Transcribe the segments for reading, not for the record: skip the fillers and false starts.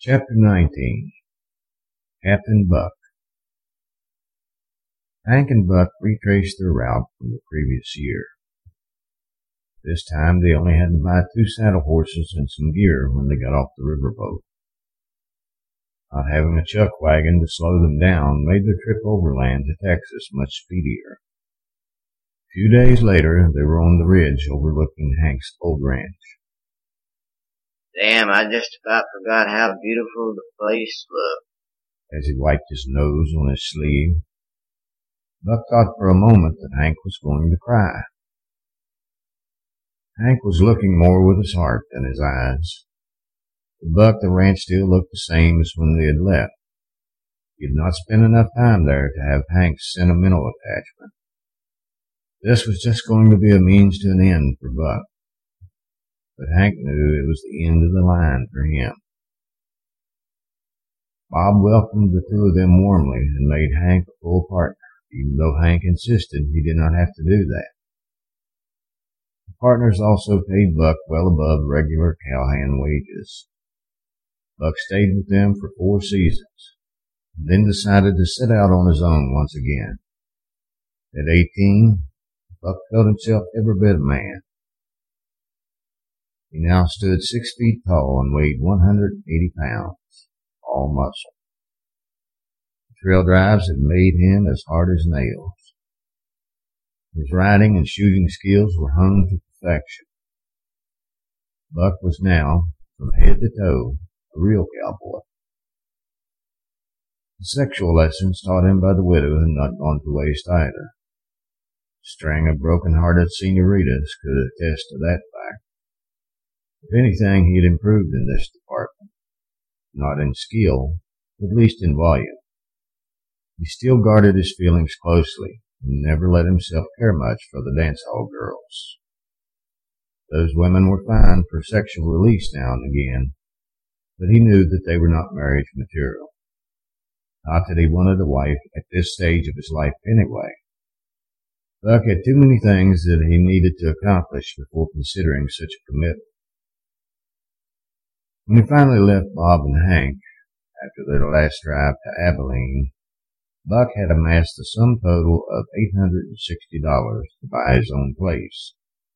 Chapter 19. Captain Buck. Hank and Buck retraced their route from the previous year. This time they only had to buy 2 saddle horses and some gear when they got off the riverboat. Not having a chuck wagon to slow them down made their trip overland to Texas much speedier. A few days later they were on the ridge overlooking Hank's old ranch. Damn, I just about forgot how beautiful the place looked. As he wiped his nose on his sleeve, Buck thought for a moment that Hank was going to cry. Hank was looking more with his heart than his eyes. To Buck, the ranch still looked the same as when they had left. He had not spent enough time there to have Hank's sentimental attachment. This was just going to be a means to an end for Buck. But Hank knew it was the end of the line for him. Bob welcomed the two of them warmly and made Hank a full partner, even though Hank insisted he did not have to do that. The partners also paid Buck well above regular cowhand wages. Buck stayed with them for 4 seasons, and then decided to set out on his own once again. At 18, Buck felt himself every bit a man. He now stood 6 feet tall and weighed 180 pounds, all muscle. The trail drives had made him as hard as nails. His riding and shooting skills were honed to perfection. Buck was now, from head to toe, a real cowboy. The sexual lessons taught him by the widow had not gone to waste either. A string of broken-hearted senoritas could attest to that fact. If anything, he had improved in this department. Not in skill, at least in volume. He still guarded his feelings closely, and never let himself care much for the dance-hall girls. Those women were fine for sexual release now and again, but he knew that they were not marriage material. Not that he wanted a wife at this stage of his life anyway. Buck had too many things that he needed to accomplish before considering such a commitment. When he finally left Bob and Hank, after their last drive to Abilene, Buck had amassed a sum total of $860 to buy his own place.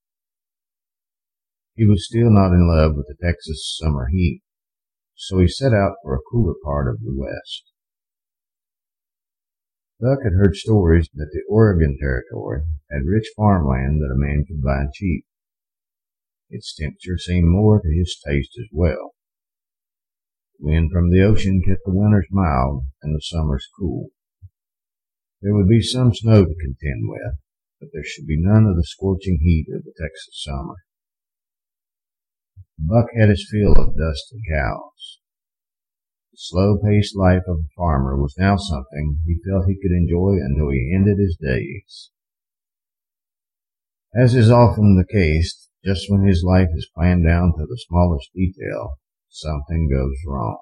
He was still not in love with the Texas summer heat, so he set out for a cooler part of the West. Buck had heard stories that the Oregon Territory had rich farmland that a man could buy cheap. Its temperature seemed more to his taste as well. The wind from the ocean kept the winters mild and the summers cool. There would be some snow to contend with, but there should be none of the scorching heat of the Texas summer. Buck had his fill of dust and cows. The slow-paced life of a farmer was now something he felt he could enjoy until he ended his days. As is often the case, just when his life is planned down to the smallest detail, something goes wrong.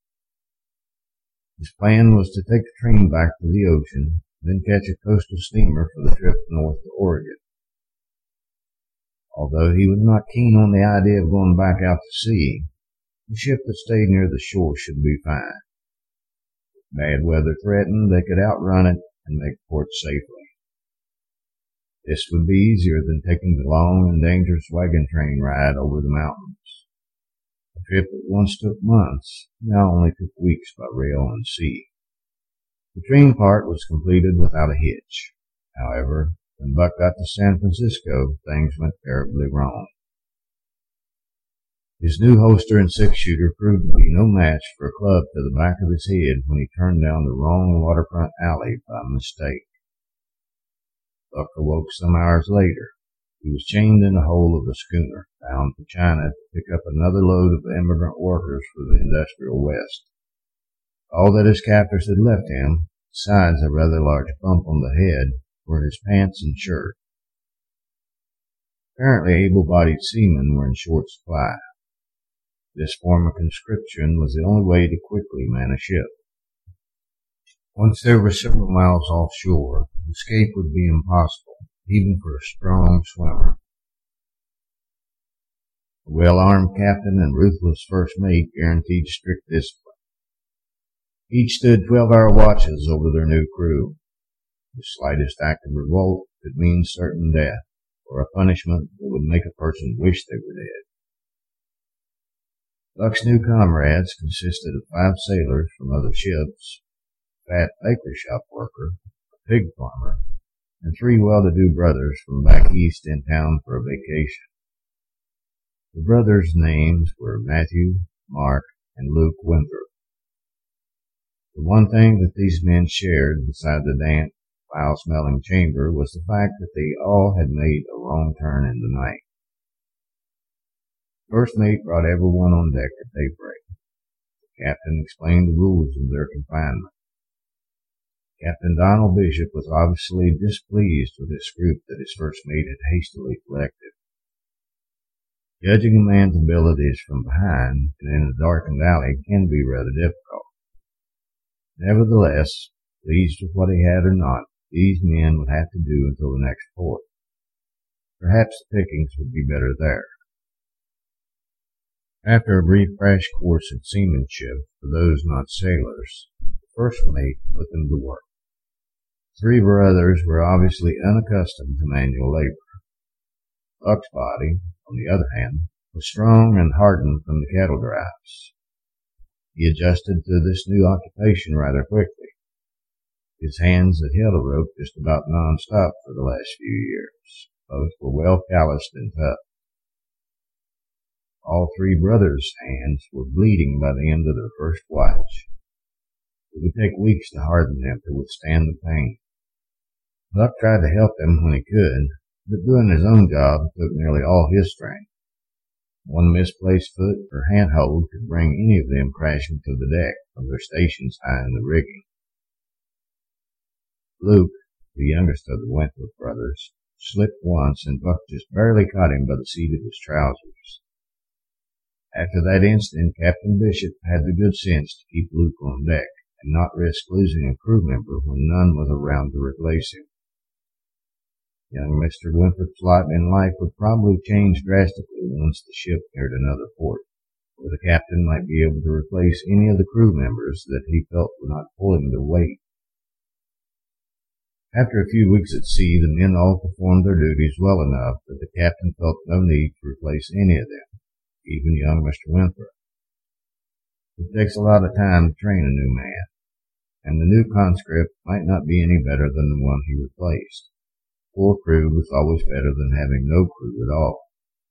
His plan was to take the train back to the ocean, then catch a coastal steamer for the trip north to Oregon. Although he was not keen on the idea of going back out to sea, the ship that stayed near the shore should be fine. If bad weather threatened, they could outrun it and make port safely. This would be easier than taking the long and dangerous wagon train ride over the mountains. A trip that once took months now only took weeks by rail and sea. The train part was completed without a hitch. However, when Buck got to San Francisco, things went terribly wrong. His new holster and 6-shooter proved to be no match for a club to the back of his head when he turned down the wrong waterfront alley by mistake. Buck awoke some hours later. He was chained in the hold of a schooner bound for China to pick up another load of immigrant workers for the industrial West. All that his captors had left him, besides a rather large bump on the head, were his pants and shirt. Apparently able-bodied seamen were in short supply. This form of conscription was the only way to quickly man a ship. Once they were several miles offshore, escape would be impossible, even for a strong swimmer. The well-armed captain and ruthless first mate guaranteed strict discipline. Each stood 12-hour watches over their new crew. The slightest act of revolt could mean certain death, or a punishment that would make a person wish they were dead. Buck's new comrades consisted of 5 sailors from other ships, a fat baker shop worker, a pig farmer, and 3 well-to-do brothers from back east in town for a vacation. The brothers' names were Matthew, Mark, and Luke Winthrop. The one thing that these men shared beside the damp, foul-smelling chamber was the fact that they all had made a wrong turn in the night. The first mate brought everyone on deck at daybreak. The captain explained the rules of their confinement. Captain Donald Bishop was obviously displeased with this group that his first mate had hastily collected. Judging a man's abilities from behind and in a darkened alley can be rather difficult. Nevertheless, pleased with what he had or not, these men would have to do until the next port. Perhaps the pickings would be better there. After a brief crash course in seamanship for those not sailors, the first mate put them to work. 3 brothers were obviously unaccustomed to manual labor. Buck's body, on the other hand, was strong and hardened from the cattle drives. He adjusted to this new occupation rather quickly. His hands had held a rope just about non-stop for the last few years. Both were well calloused and tough. All 3 brothers' hands were bleeding by the end of their first watch. It would take weeks to harden them to withstand the pain. Buck tried to help them when he could, but doing his own job took nearly all his strength. One misplaced foot or handhold could bring any of them crashing to the deck from their stations high in the rigging. Luke, the youngest of the Winthrop brothers, slipped once and Buck just barely caught him by the seat of his trousers. After that instant, Captain Bishop had the good sense to keep Luke on deck and not risk losing a crew member when none was around to replace him. Young Mr. Winthrop's lot in life would probably change drastically once the ship neared another port, where the captain might be able to replace any of the crew members that he felt were not pulling their weight. After a few weeks at sea, the men all performed their duties well enough that the captain felt no need to replace any of them, even young Mr. Winthrop. It takes a lot of time to train a new man, and the new conscript might not be any better than the one he replaced. Poor crew was always better than having no crew at all.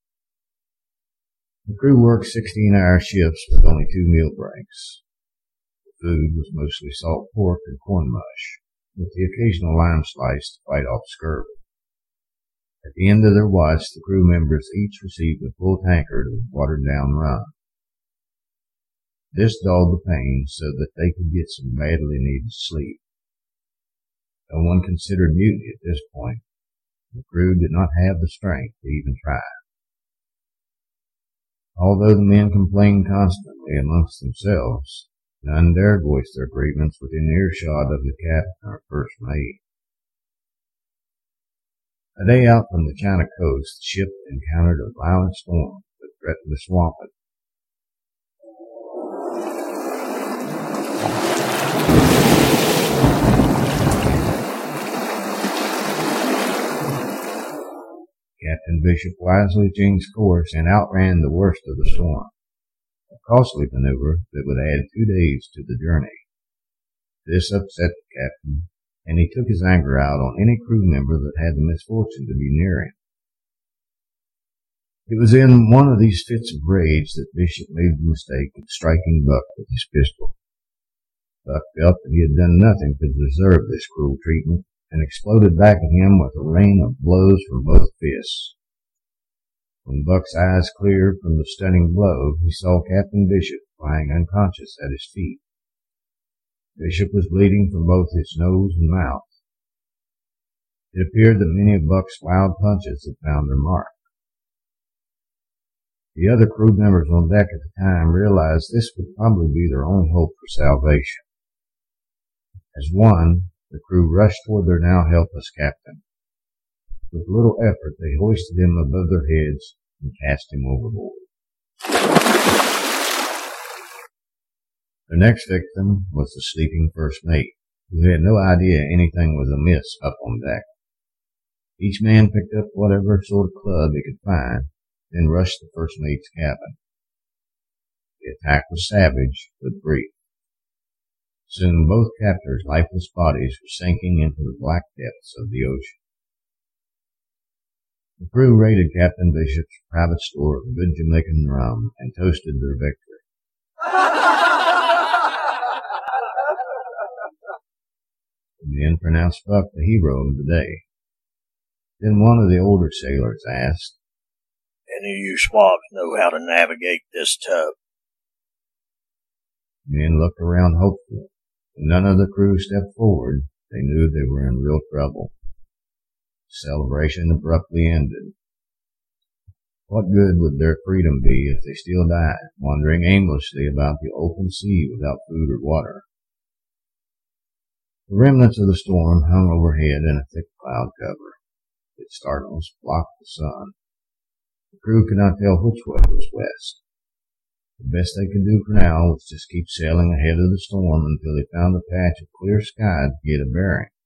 The crew worked 16-hour shifts with only 2 meal breaks. The food was mostly salt pork and corn mush, with the occasional lime slice to fight off scurvy. At the end of their watch, the crew members each received a full tankard of watered-down rum. This dulled the pain so that they could get some badly needed sleep. No one considered mutiny at this point. The crew did not have the strength to even try. Although the men complained constantly amongst themselves, none dared voice their grievance within earshot of the captain or first mate. A day out from the China coast, the ship encountered a violent storm that threatened to swamp it. Captain Bishop wisely changed course and outran the worst of the storm, a costly maneuver that would add 2 days to the journey. This upset the captain, and he took his anger out on any crew member that had the misfortune to be near him. It was in one of these fits of rage that Bishop made the mistake of striking Buck with his pistol. Buck felt that he had done nothing to deserve this cruel treatment, and exploded back at him with a rain of blows from both fists. When Buck's eyes cleared from the stunning blow, he saw Captain Bishop lying unconscious at his feet. Bishop was bleeding from both his nose and mouth. It appeared that many of Buck's wild punches had found their mark. The other crew members on deck at the time realized this would probably be their only hope for salvation. As one, the crew rushed toward their now helpless captain. With little effort, they hoisted him above their heads and cast him overboard. The next victim was the sleeping first mate, who had no idea anything was amiss up on deck. Each man picked up whatever sort of club he could find, then rushed the first mate's cabin. The attack was savage, but brief. Soon both captors' lifeless bodies were sinking into the black depths of the ocean. The crew raided Captain Bishop's private store of good Jamaican rum and toasted their victory. The men pronounced Buck the hero of the day. Then one of the older sailors asked, "Any of you swabs know how to navigate this tub?" The men looked around hopefully. When none of the crew stepped forward, they knew they were in real trouble. The celebration abruptly ended. What good would their freedom be if they still died, wandering aimlessly about the open sea without food or water? The remnants of the storm hung overhead in a thick cloud cover. Its darkness blocked the sun. The crew could not tell which way was west. The best they could do for now was just keep sailing ahead of the storm until they found a patch of clear sky to get a bearing.